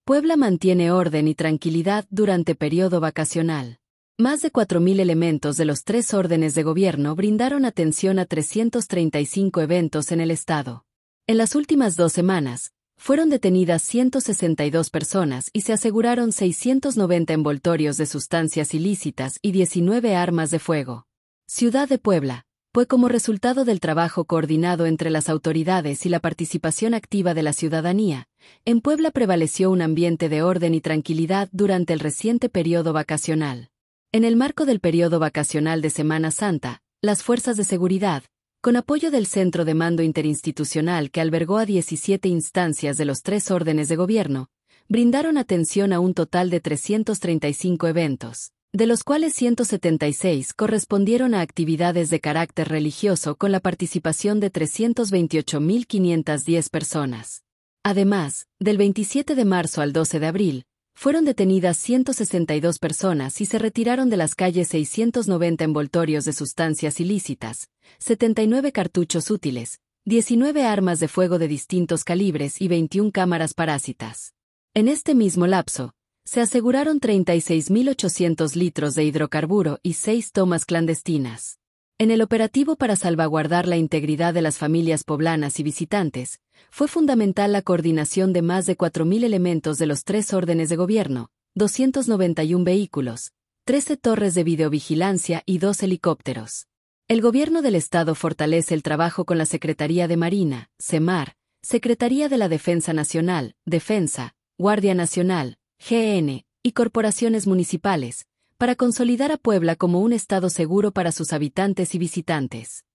Puebla mantiene orden y tranquilidad durante periodo vacacional. Más de 4.000 elementos de los 3 órdenes de gobierno brindaron atención a 335 eventos en el estado. En las últimas 2 semanas, fueron detenidas 162 personas y se aseguraron 690 envoltorios de sustancias ilícitas y 19 armas de fuego. Ciudad de Puebla. Pues como resultado del trabajo coordinado entre las autoridades y la participación activa de la ciudadanía, en Puebla prevaleció un ambiente de orden y tranquilidad durante el reciente periodo vacacional. En el marco del periodo vacacional de Semana Santa, las fuerzas de seguridad, con apoyo del Centro de Mando Interinstitucional que albergó a 17 instancias de los 3 órdenes de gobierno, brindaron atención a un total de 335 eventos, de los cuales 176 correspondieron a actividades de carácter religioso con la participación de 328.510 personas. Además, del 27 de marzo al 12 de abril, fueron detenidas 162 personas y se retiraron de las calles 690 envoltorios de sustancias ilícitas, 79 cartuchos útiles, 19 armas de fuego de distintos calibres y 21 cámaras parásitas. En este mismo lapso, se aseguraron 36.800 litros de hidrocarburo y 6 tomas clandestinas. En el operativo para salvaguardar la integridad de las familias poblanas y visitantes, fue fundamental la coordinación de más de 4.000 elementos de los 3 órdenes de gobierno, 291 vehículos, 13 torres de videovigilancia y 2 helicópteros. El gobierno del estado fortalece el trabajo con la Secretaría de Marina, SEMAR, Secretaría de la Defensa Nacional, Defensa, Guardia Nacional, GN, y corporaciones municipales, para consolidar a Puebla como un estado seguro para sus habitantes y visitantes.